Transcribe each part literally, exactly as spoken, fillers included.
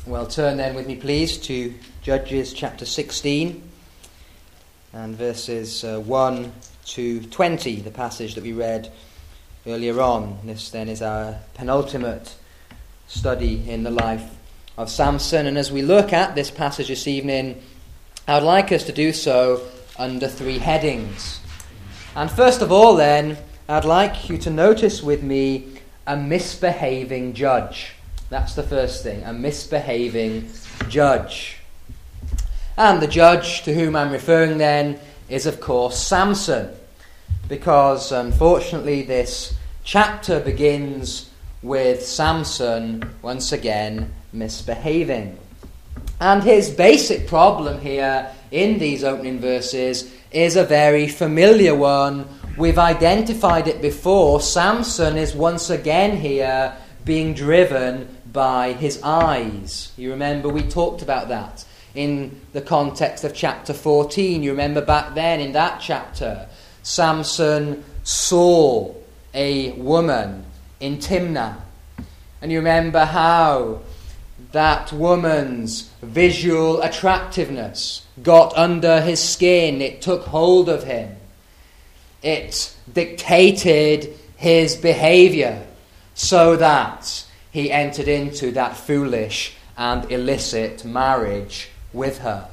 Well, turn then with me, please, to Judges chapter sixteen and verses uh, one to twenty, the passage that we read earlier on. This then is our penultimate study in the life of Samson. And as we look at this passage this evening, I would like us to do so under three headings. And first of all, then, I'd like you to notice with me a misbehaving judge. That's the first thing, a misbehaving judge. And the judge to whom I'm referring then is, of course, Samson, because unfortunately this chapter begins with Samson once again misbehaving. And his basic problem here in these opening verses is a very familiar one. We've identified it before. Samson is once again here being driven by his eyes. You remember we talked about that in the context of chapter fourteen. You remember back then in that chapter, Samson saw a woman in Timnah. And you remember how that woman's visual attractiveness got under his skin. It took hold of him. It dictated his behavior so that he entered into that foolish and illicit marriage with her.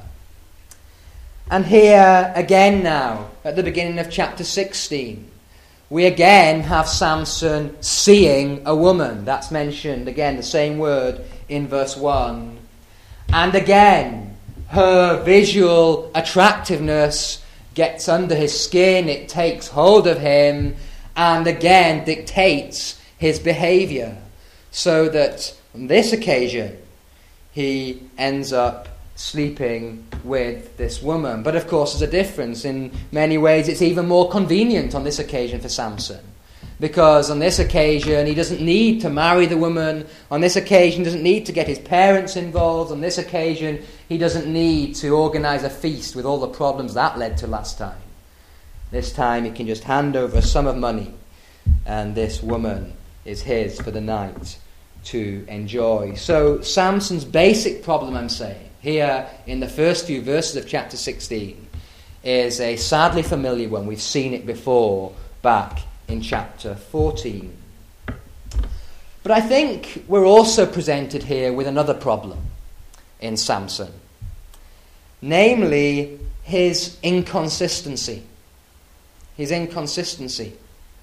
And here again now, at the beginning of chapter sixteen, we again have Samson seeing a woman. That's mentioned again, the same word in verse one. And again, her visual attractiveness gets under his skin, it takes hold of him, and again dictates his behavior. So that on this occasion, he ends up sleeping with this woman. But of course, there's a difference. In many ways, it's even more convenient on this occasion for Samson. Because on this occasion, he doesn't need to marry the woman. On this occasion, he doesn't need to get his parents involved. On this occasion, he doesn't need to organize a feast with all the problems that led to last time. This time, he can just hand over a sum of money, and this woman is his for the night to enjoy. So Samson's basic problem, I'm saying, here in the first few verses of chapter sixteen, is a sadly familiar one. We've seen it before back in chapter fourteen. But I think we're also presented here with another problem in Samson, namely his inconsistency. His inconsistency.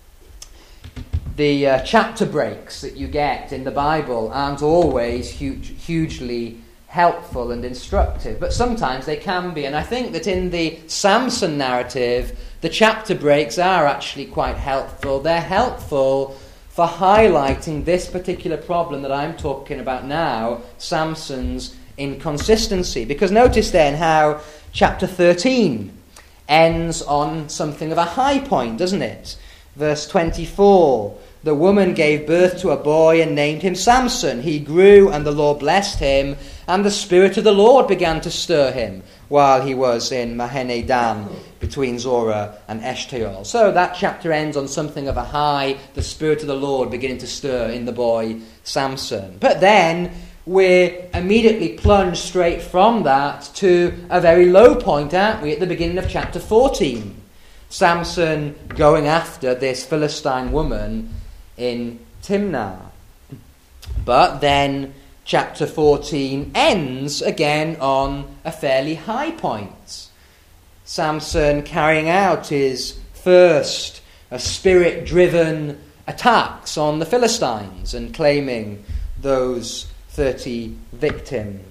The uh, chapter breaks that you get in the Bible aren't always huge, hugely helpful and instructive, but sometimes they can be. And I think that in the Samson narrative, the chapter breaks are actually quite helpful. They're helpful for highlighting this particular problem that I'm talking about now, Samson's inconsistency. Because notice then how chapter thirteen ends on something of a high point, doesn't it? Verse twenty-four, the woman gave birth to a boy and named him Samson. He grew and the Lord blessed him, and the Spirit of the Lord began to stir him while he was in Mahane Dan between Zorah and Eshtaol. So that chapter ends on something of a high, the Spirit of the Lord beginning to stir in the boy Samson. But then we're immediately plunged straight from that to a very low point, aren't we, at the beginning of chapter fourteen. Samson going after this Philistine woman in Timnah. But then chapter fourteen ends again on a fairly high point. Samson carrying out his first uh, spirit-driven attacks on the Philistines and claiming those thirty victims.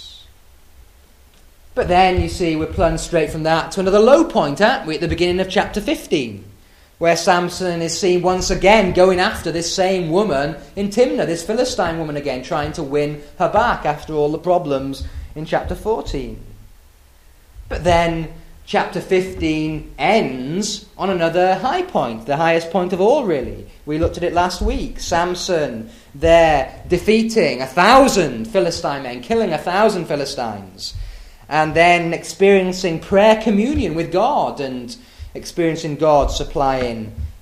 But then, you see, we're plunged straight from that to another low point, aren't we, at the beginning of chapter fifteen, where Samson is seen once again going after this same woman in Timnah, this Philistine woman again, trying to win her back after all the problems in chapter fourteen. But then chapter fifteen ends on another high point, the highest point of all, really. We looked at it last week. Samson there defeating a thousand Philistine men, killing a thousand Philistines, and then experiencing prayer communion with God and experiencing God supplying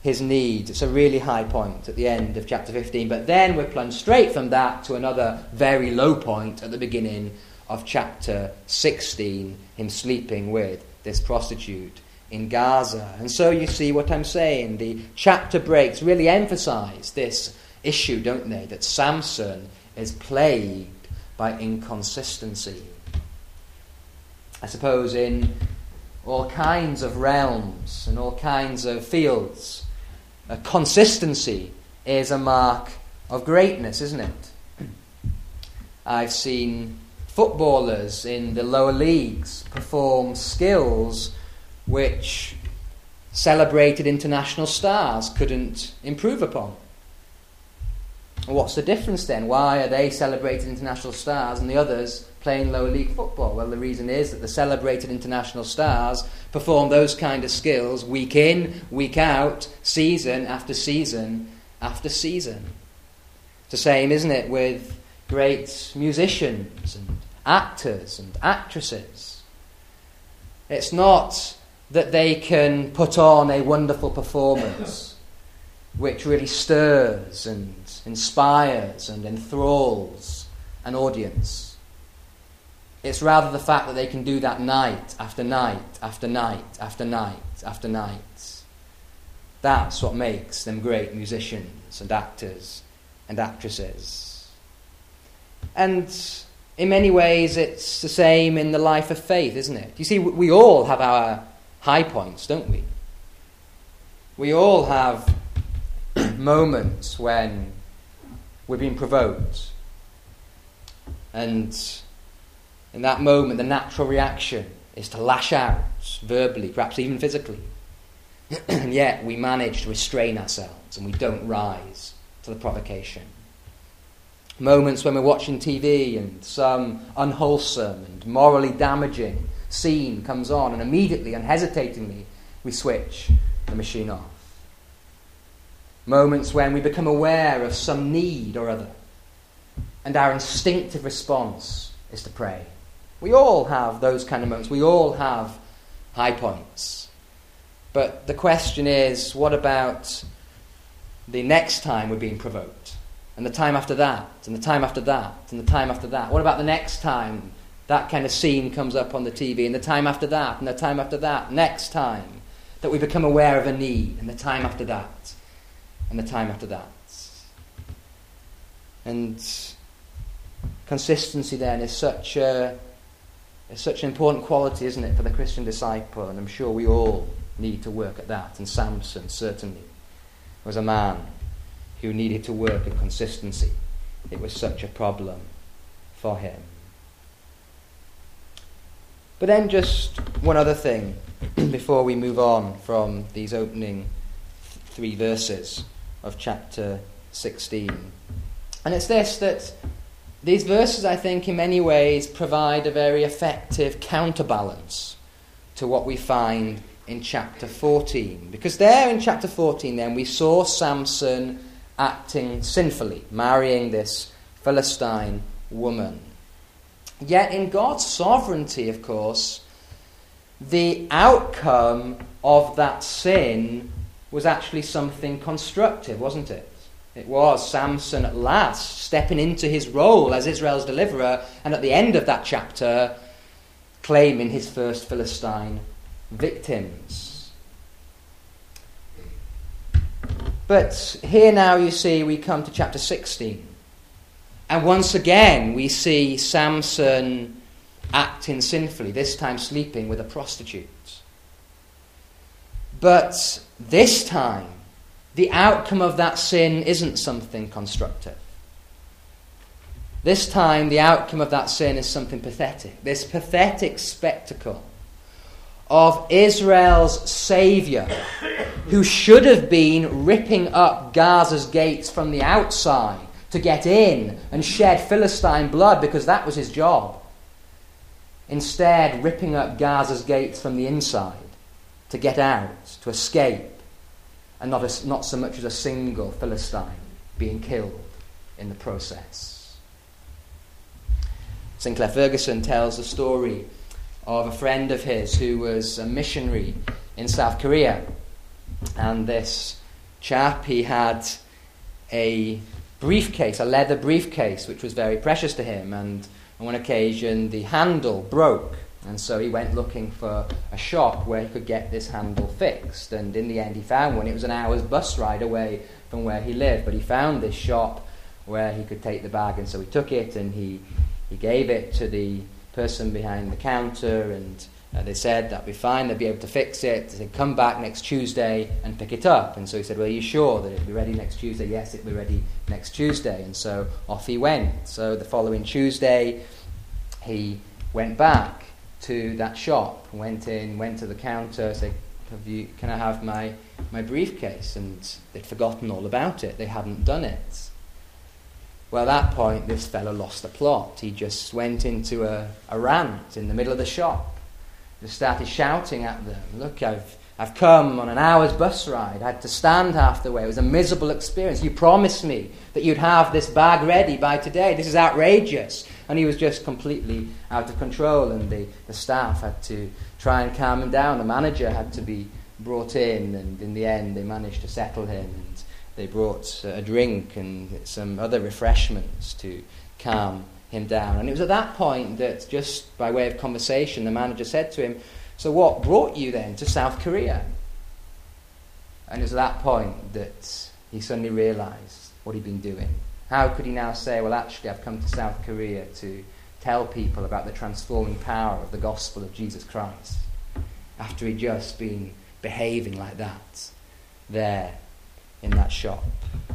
his needs. It's a really high point at the end of chapter fifteen. But then we're plunged straight from that to another very low point at the beginning of chapter sixteen, him sleeping with this prostitute in Gaza. And so you see what I'm saying. The chapter breaks really emphasize this issue, don't they? That Samson is plagued by inconsistency. I suppose in all kinds of realms and all kinds of fields, uh, consistency is a mark of greatness, isn't it? I've seen footballers in the lower leagues perform skills which celebrated international stars couldn't improve upon. What's the difference then? Why are they celebrated international stars and the others playing lower league football? Well, the reason is that the celebrated international stars perform those kind of skills week in, week out, season after season after season. It's the same, isn't it, with great musicians and actors and actresses. It's not that they can put on a wonderful performance which really stirs and inspires and enthralls an audience. It's rather the fact that they can do that night after night after night after night after night. That's what makes them great musicians and actors and actresses. And in many ways it's the same in the life of faith, isn't it? You see, we all have our high points, don't we? We all have moments when we're being provoked, and in that moment the natural reaction is to lash out verbally, perhaps even physically, and yet we manage to restrain ourselves and we don't rise to the provocation. Moments when we're watching T V and some unwholesome and morally damaging scene comes on, and immediately, unhesitatingly, we switch the machine off. Moments when we become aware of some need or other, and our instinctive response is to pray. We all have those kind of moments. We all have high points. But the question is, what about the next time we're being provoked? And the time after that, and the time after that, and the time after that? What about the next time that kind of scene comes up on the T V, and the time after that, and the time after that, next time that we become aware of a need, and the time after that, and the time after that? And consistency then is such a is such an important quality, isn't it, for the Christian disciple? And I'm sure we all need to work at that. And Samson certainly was a man who needed to work at consistency. It was such a problem for him. But then just one other thing before we move on from these opening th- three verses of chapter sixteen. And it's this, that these verses, I think, in many ways provide a very effective counterbalance to what we find in chapter fourteen. Because there in chapter fourteen then we saw Samson acting sinfully, marrying this Philistine woman. Yet in God's sovereignty, of course, the outcome of that sin was actually something constructive, wasn't it? It was Samson at last stepping into his role as Israel's deliverer, and at the end of that chapter claiming his first Philistine victims. But here now you see we come to chapter sixteen. And once again we see Samson acting sinfully, this time sleeping with a prostitute. But this time the outcome of that sin isn't something constructive. This time the outcome of that sin is something pathetic. This pathetic spectacle of Israel's Saviour, who should have been ripping up Gaza's gates from the outside to get in and shed Philistine blood, because that was his job. Instead, ripping up Gaza's gates from the inside to get out, to escape, and not, a, not so much as a single Philistine being killed in the process. Sinclair Ferguson tells the story of a friend of his who was a missionary in South Korea. And this chap, he had a briefcase, a leather briefcase, which was very precious to him, and on one occasion the handle broke, and so he went looking for a shop where he could get this handle fixed, and in the end he found one. It was an hour's bus ride away from where he lived, but he found this shop where he could take the bag, and so he took it and he, he gave it to the person behind the counter, and uh, they said that'd be fine, they'd be able to fix it. They said, come back next Tuesday and pick it up. And so he said, well, are you sure that it'll be ready next Tuesday? Yes, it'll be ready next Tuesday. And so off he went. So the following Tuesday he went back to that shop, went in, went to the counter, said, have you, can I have my, my briefcase? And they'd forgotten all about it. They hadn't done it. Well, at that point, this fellow lost the plot. He just went into a, a rant in the middle of the shop. Just started shouting at them, look, I've, I've come on an hour's bus ride. I had to stand half the way. It was a miserable experience. You promised me that you'd have this bag ready by today. This is outrageous. And he was just completely out of control, and the, the staff had to try and calm him down. The manager had to be brought in, and in the end they managed to settle him, and they brought a drink and some other refreshments to calm him down. And it was at that point that, just by way of conversation, the manager said to him, so what brought you then to South Korea? And it was at that point that he suddenly realised what he'd been doing. How could he now say, well, actually, I've come to South Korea to tell people about the transforming power of the gospel of Jesus Christ, after he'd just been behaving like that there in that shop?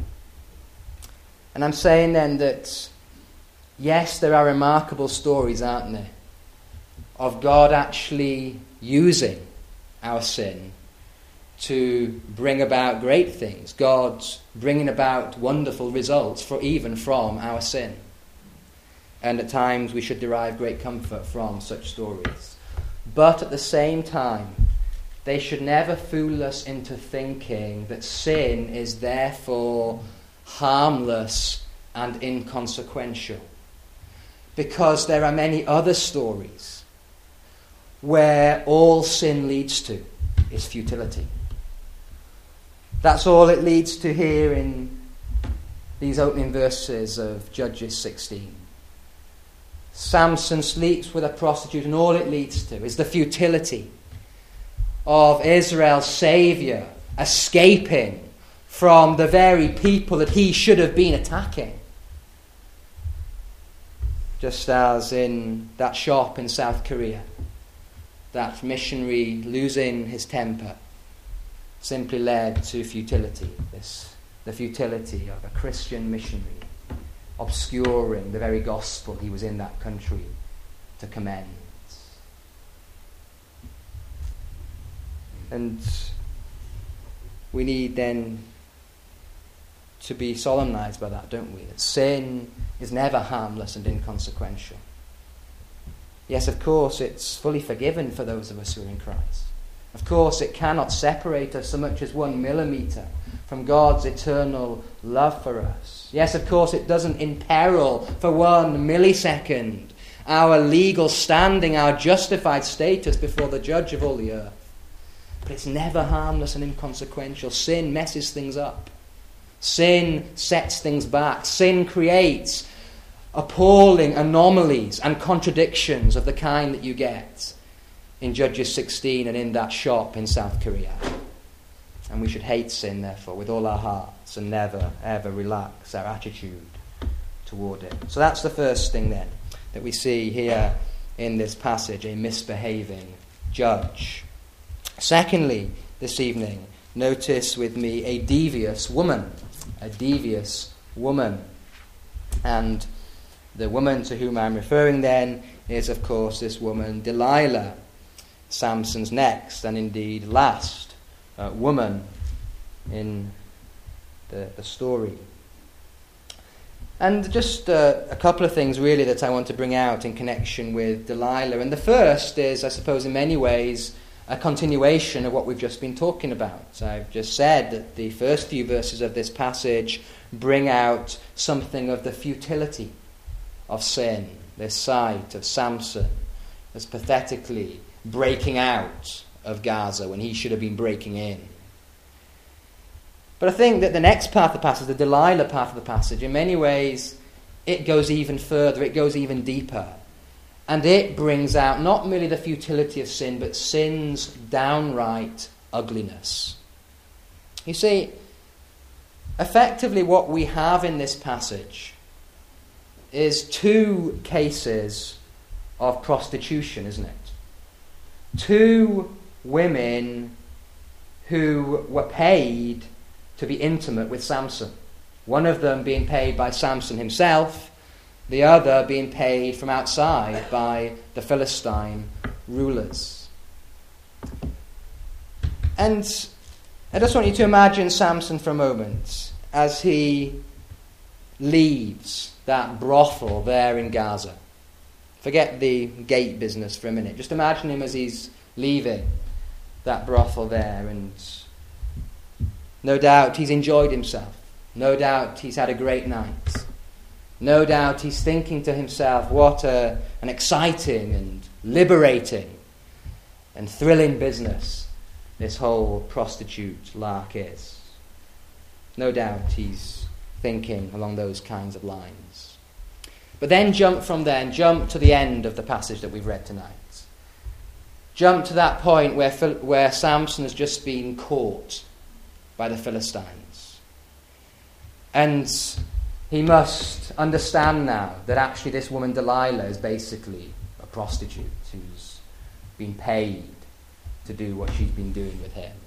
And I'm saying then that, yes, there are remarkable stories, aren't there, of God actually using our sin to bring about great things. God's bringing about wonderful results for even from our sin. And at times we should derive great comfort from such stories. But at the same time, they should never fool us into thinking that sin is therefore harmless and inconsequential. Because there are many other stories where all sin leads to is futility. That's all it leads to here in these opening verses of Judges sixteen. Samson sleeps with a prostitute, and all it leads to is the futility of Israel's Saviour escaping from the very people that he should have been attacking. Just as in that shop in South Korea, that missionary losing his temper simply led to futility. This, the futility of a Christian missionary obscuring the very gospel he was in that country to commend. And we need then to be solemnized by that, don't we? That sin is never harmless and inconsequential. Yes, of course, it's fully forgiven for those of us who are in Christ. Of course, it cannot separate us so much as one millimetre from God's eternal love for us. Yes, of course, it doesn't imperil for one millisecond our legal standing, our justified status before the judge of all the earth. But it's never harmless and inconsequential. Sin messes things up. Sin sets things back. Sin creates appalling anomalies and contradictions of the kind that you get in Judges sixteen and in that shop in South Korea. And we should hate sin, therefore, with all our hearts and never, ever relax our attitude toward it. So that's the first thing, then, that we see here in this passage, a misbehaving judge. Secondly, this evening, notice with me a devious woman. A devious woman. And the woman to whom I'm referring then is, of course, this woman Delilah, Samson's next and indeed last uh, woman in the, the story. And just uh, a couple of things really that I want to bring out in connection with Delilah. And the first is, I suppose, in many ways, a continuation of what we've just been talking about. I've just said that the first few verses of this passage bring out something of the futility of sin, this sight of Samson as pathetically breaking out of Gaza when he should have been breaking in. But I think that the next part of the passage, the Delilah part of the passage, in many ways, it goes even further, it goes even deeper. And it brings out not merely the futility of sin, but sin's downright ugliness. You see, effectively what we have in this passage is two cases of prostitution, isn't it? Two women who were paid to be intimate with Samson. One of them being paid by Samson himself, the other being paid from outside by the Philistine rulers. And I just want you to imagine Samson for a moment as he leaves that brothel there in Gaza. Forget the gate business for a minute. Just imagine him as he's leaving that brothel there, and no doubt he's enjoyed himself. No doubt he's had a great night. No doubt he's thinking to himself, what a, an exciting and liberating and thrilling business this whole prostitute lark is. No doubt he's thinking along those kinds of lines. But then jump from there and jump to the end of the passage that we've read tonight. Jump to that point where, where Samson has just been caught by the Philistines. And he must understand now that actually this woman Delilah is basically a prostitute who's been paid to do what she's been doing with him.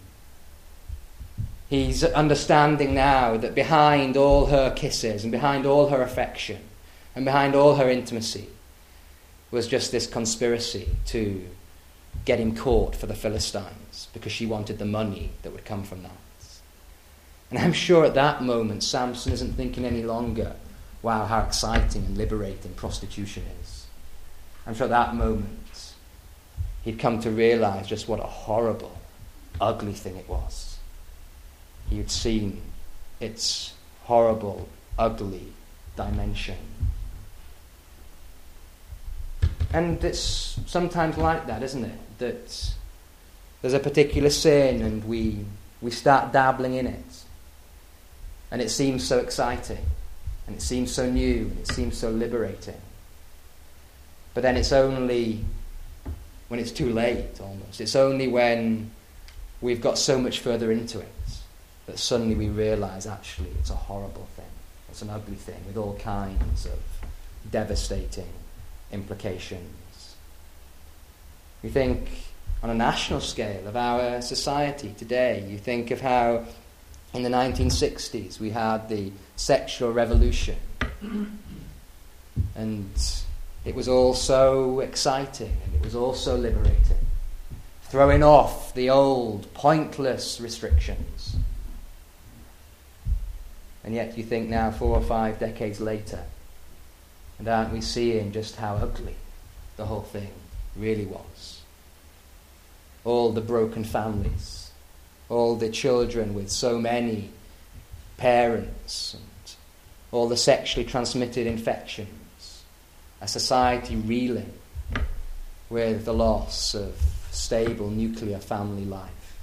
He's understanding now that behind all her kisses and behind all her affection and behind all her intimacy was just this conspiracy to get him caught for the Philistines because she wanted the money that would come from that. And I'm sure at that moment Samson isn't thinking any longer, wow, how exciting and liberating prostitution is. I'm sure at that moment he'd come to realize just what a horrible, ugly thing it was. He had seen its horrible, ugly dimension. And it's sometimes like that, isn't it? That there's a particular sin and we we start dabbling in it. And it seems so exciting. And it seems so new. And it seems so liberating. But then it's only when it's too late, almost. It's only when we've got so much further into it that suddenly we realize actually it's a horrible thing. It's an ugly thing with all kinds of devastating implications. You think on a national scale of our society today. You think of how in the nineteen sixties we had the sexual revolution, and it was all so exciting and it was all so liberating, throwing off the old pointless restrictions. And yet you think now, four or five decades later, and aren't we seeing just how ugly the whole thing really was? All the broken families, all the children with so many parents, and all the sexually transmitted infections, a society reeling with the loss of stable nuclear family life.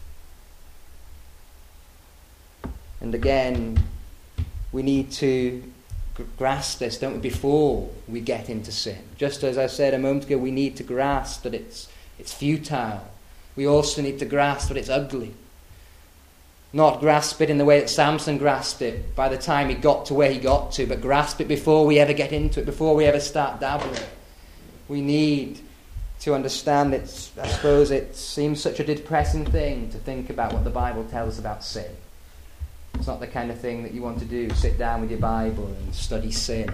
And again, we need to grasp this, don't we, before we get into sin. Just as I said a moment ago, we need to grasp that it's it's futile. We also need to grasp that it's ugly. Not grasp it in the way that Samson grasped it by the time he got to where he got to, but grasp it before we ever get into it, before we ever start dabbling. We need to understand it. I suppose it seems such a depressing thing to think about what the Bible tells us about sin. It's not the kind of thing that you want to do, sit down with your Bible and study sin.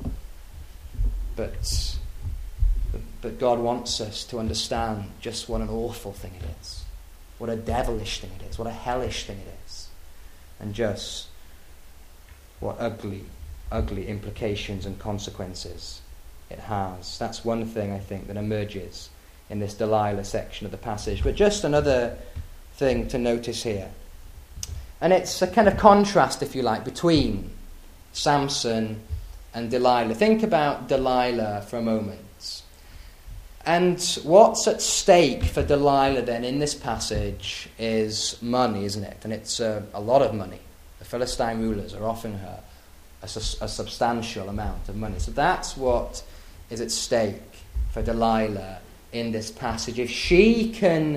But, but God wants us to understand just what an awful thing it is. What a devilish thing it is. What a hellish thing it is. And just what ugly, ugly implications and consequences it has. That's one thing, I think, that emerges in this Delilah section of the passage. But just another thing to notice here. And it's a kind of contrast, if you like, between Samson and Delilah. Think about Delilah for a moment. And what's at stake for Delilah then in this passage is money, isn't it? And it's uh, a lot of money. Philistine rulers are offering her a, a substantial amount of money. So that's what is at stake for Delilah in this passage. If she can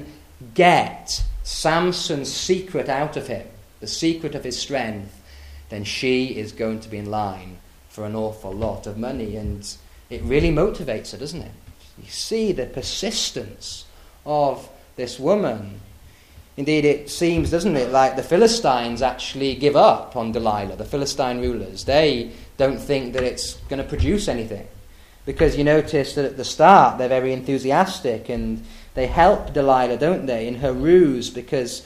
get Samson's secret out of him, the secret of his strength, then she is going to be in line for an awful lot of money. And it really motivates her, doesn't it? You see the persistence of this woman. Indeed, it seems, doesn't it, like the Philistines actually give up on Delilah, the Philistine rulers. They don't think that it's going to produce anything. Because you notice that at the start they're very enthusiastic and they help Delilah, don't they, in her ruse, because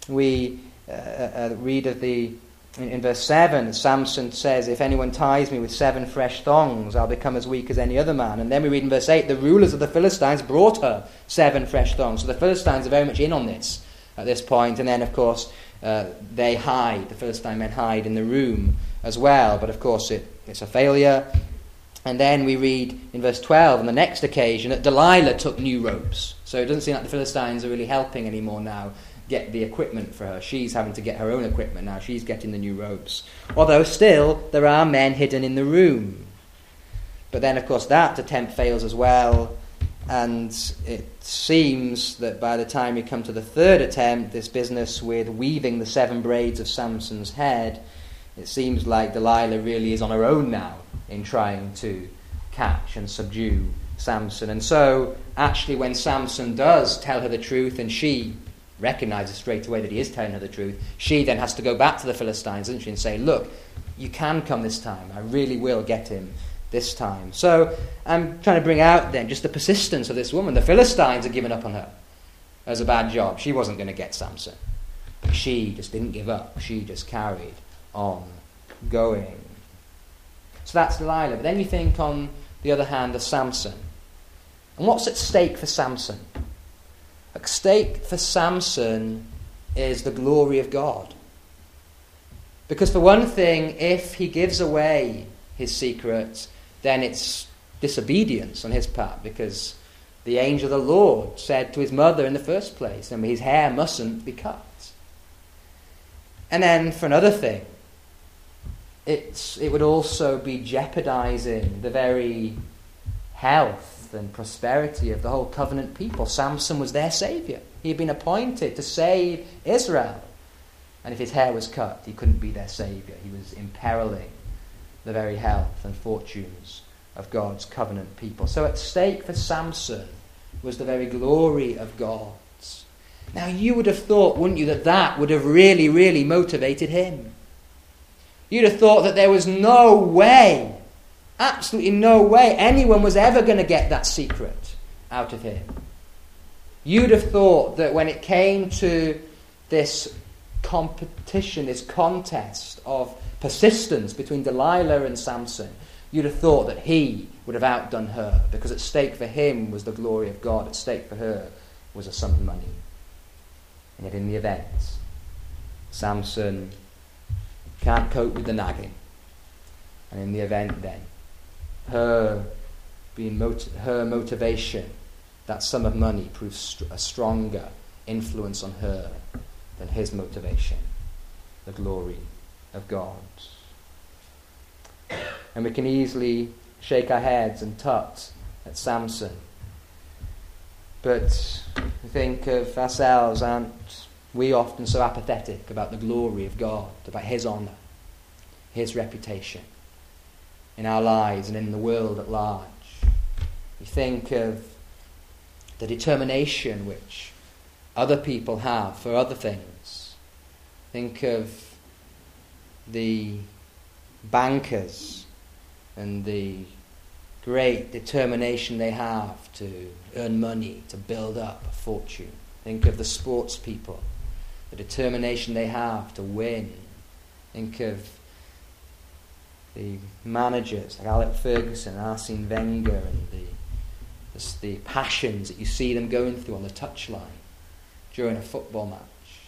we uh, uh, read of the, in, in verse seven, Samson says, if anyone ties me with seven fresh thongs, I'll become as weak as any other man. And then we read in verse eight, the rulers of the Philistines brought her seven fresh thongs. So the Philistines are very much in on this at this point. And then, of course, uh, they hide, the Philistine men hide in the room as well. But, of course, it, it's a failure. And then we read in verse twelve, on the next occasion, that Delilah took new ropes. So it doesn't seem like the Philistines are really helping anymore now get the equipment for her. She's having to get her own equipment now. She's getting the new ropes. Although still, there are men hidden in the room. But then, of course, that attempt fails as well. And it seems that by the time you come to the third attempt, this business with weaving the seven braids of Samson's head, it seems like Delilah really is on her own now in trying to catch and subdue Samson. And so, actually, when Samson does tell her the truth, and she recognizes straight away that he is telling her the truth, she then has to go back to the Philistines, doesn't she, and say, look, you can come this time. I really will get him this time. So, I'm trying to bring out then just the persistence of this woman. The Philistines had given up on her as a bad job. She wasn't going to get Samson. But she just didn't give up. She just carried on going. So that's Delilah. But then you think, on the other hand, of Samson. And what's at stake for Samson? At stake for Samson is the glory of God. Because for one thing, if he gives away his secret, then it's disobedience on his part, because the angel of the Lord said to his mother in the first place, and his hair mustn't be cut. And then for another thing, It's, it would also be jeopardizing the very health and prosperity of the whole covenant people. Samson was their savior. He had been appointed to save Israel. And if his hair was cut, he couldn't be their savior. He was imperiling the very health and fortunes of God's covenant people. So at stake for Samson was the very glory of God. Now you would have thought, wouldn't you, that that would have really, really motivated him. You'd have thought that there was no way, absolutely no way, anyone was ever going to get that secret out of him. You'd have thought that when it came to this competition, this contest of persistence between Delilah and Samson, you'd have thought that he would have outdone her, because at stake for him was the glory of God, at stake for her was a sum of money. And yet in the event, Samson can't cope with the nagging. And in the event then, her being mot- her motivation, that sum of money, proves st- a stronger influence on her than his motivation, the glory of God. And we can easily shake our heads and tut at Samson. But we think of ourselves, aren't we often so apathetic about the glory of God, about his honour, his reputation in our lives and in the world at large? We think of the determination which other people have for other things. Think of the bankers and the great determination they have to earn money, to build up a fortune. Think of the sports people, the determination they have to win. Think of the managers like Alex Ferguson, Arsene Wenger, and the, the, the passions that you see them going through on the touchline during a football match.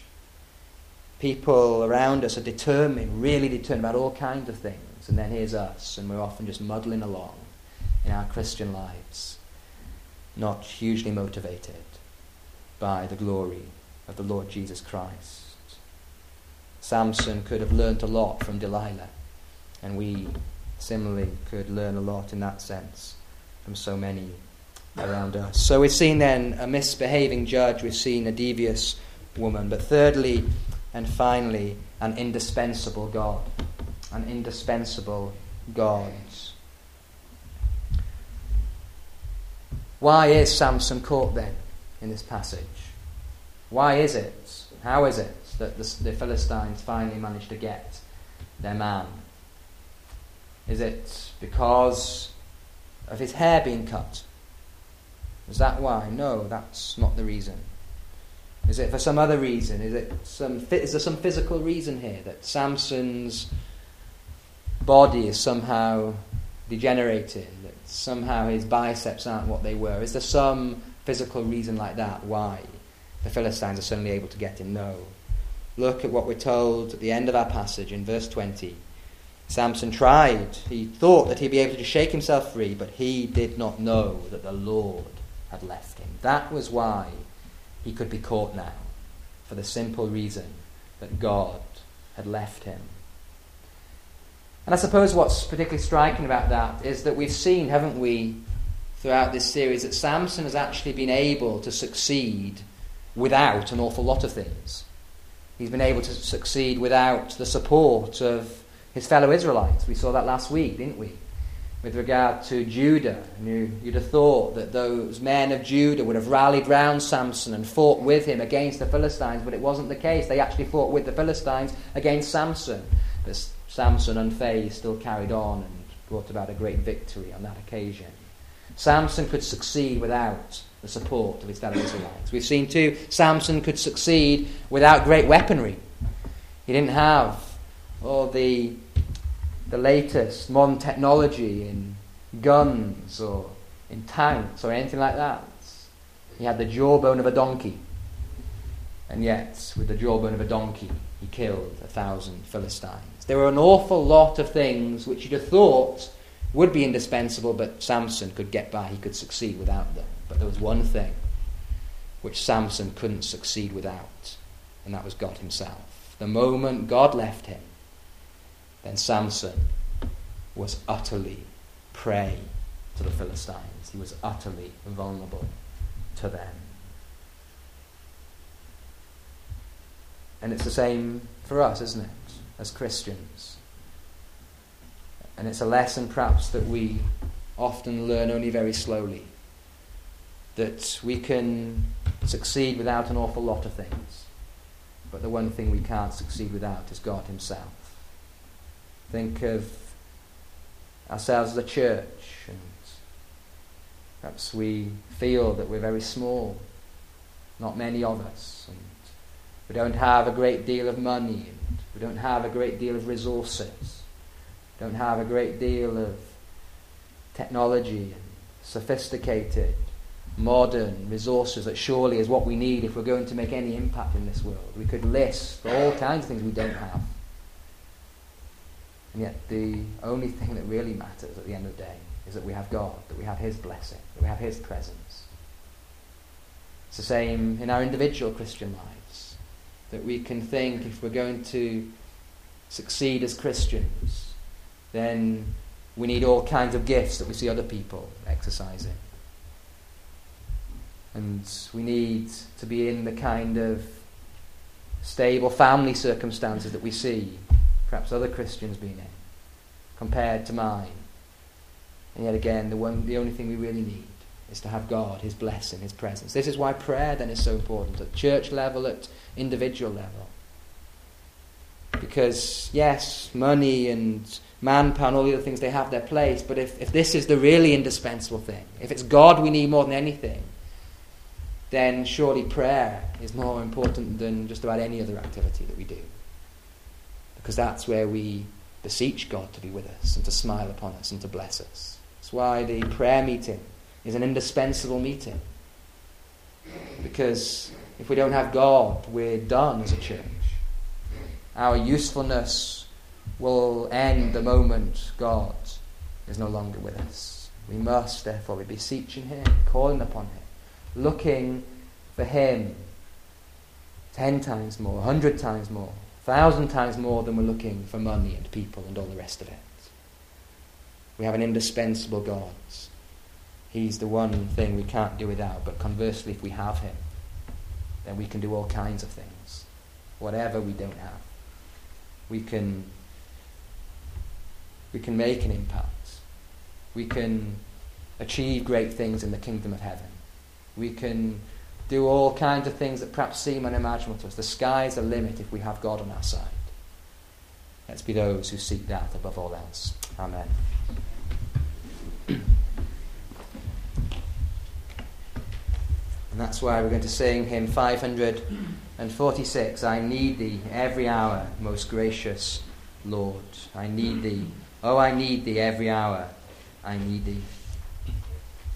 People around us are determined, really determined about all kinds of things, and then here's us, and we're often just muddling along in our Christian lives, not hugely motivated by the glory of the Lord Jesus Christ. Samson could have learnt a lot from Delilah, and we similarly could learn a lot in that sense from so many around us. So we've seen then a misbehaving judge, we've seen a devious woman, but thirdly and finally, an indispensable God. An indispensable God. Why is Samson caught then in this passage? Why is it, how is it that the, the Philistines finally managed to get their man? Is it because of his hair being cut? Is that why? No, that's not the reason. Is it for some other reason? Is it some? Is there some physical reason here that Samson's body is somehow degenerated? That somehow his biceps aren't what they were? Is there some physical reason like that why the Philistines are suddenly able to get him? No. Look at what we're told at the end of our passage in verse twenty. Samson tried. He thought that he'd be able to shake himself free, but he did not know that the Lord had left him. That was why he could be caught now, for the simple reason that God had left him. And I suppose what's particularly striking about that is that we've seen, haven't we, throughout this series, that Samson has actually been able to succeed without an awful lot of things. He's been able to succeed without the support of his fellow Israelites. We saw that last week, didn't we? With regard to Judah, and you'd have thought that those men of Judah would have rallied round Samson and fought with him against the Philistines, but it wasn't the case. They actually fought with the Philistines against Samson. But Samson, unfazed, still carried on and brought about a great victory on that occasion. Samson could succeed without the support of his fellow Israelites. We've seen too, Samson could succeed without great weaponry. He didn't have all the the latest modern technology in guns or in tanks or anything like that. He had the jawbone of a donkey, and yet with the jawbone of a donkey he killed a thousand Philistines. There were an awful lot of things which you'd have thought would be indispensable, but Samson could get by, he could succeed without them. But there was one thing which Samson couldn't succeed without, and that was God himself. The moment God left him, then Samson was utterly prey to the Philistines. He was utterly vulnerable to them. And it's the same for us, isn't it, as Christians? And it's a lesson perhaps that we often learn only very slowly, that we can succeed without an awful lot of things, but the one thing we can't succeed without is God himself. Think of ourselves as a church, and perhaps we feel that we're very small, not many of us, and we don't have a great deal of money, and we don't have a great deal of resources, don't have a great deal of technology and sophisticated, modern resources that surely is what we need if we're going to make any impact in this world. We could list all kinds of things we don't have. And yet the only thing that really matters at the end of the day is that we have God, that we have his blessing, that we have his presence. It's the same in our individual Christian lives, that we can think if we're going to succeed as Christians, then we need all kinds of gifts that we see other people exercising. And we need to be in the kind of stable family circumstances that we see perhaps other Christians being in, compared to mine. And yet again, the one, the only thing we really need is to have God, his blessing, his presence. This is why prayer then is so important, at church level, at individual level. Because, yes, money and manpower and all the other things, they have their place, but if, if this is the really indispensable thing, if it's God we need more than anything, then surely prayer is more important than just about any other activity that we do. Because that's where we beseech God to be with us and to smile upon us and to bless us. That's why the prayer meeting is an indispensable meeting. Because if we don't have God, we're done as a church. Our usefulness will end the moment God is no longer with us. We must therefore be beseeching him, calling upon him, looking for him ten times more, a hundred times more, A thousand times more than we're looking for money and people and all the rest of it. We have an indispensable God. He's the one thing we can't do without, but conversely, if we have him, then we can do all kinds of things. Whatever we don't have. We can, we can make an impact. We can achieve great things in the kingdom of heaven. We can do all kinds of things that perhaps seem unimaginable to us. The sky's the limit if we have God on our side. Let's be those who seek that above all else. Amen. And that's why we're going to sing hymn five hundred forty-six. I need thee every hour, most gracious Lord. I need thee. Oh, I need thee every hour. I need thee.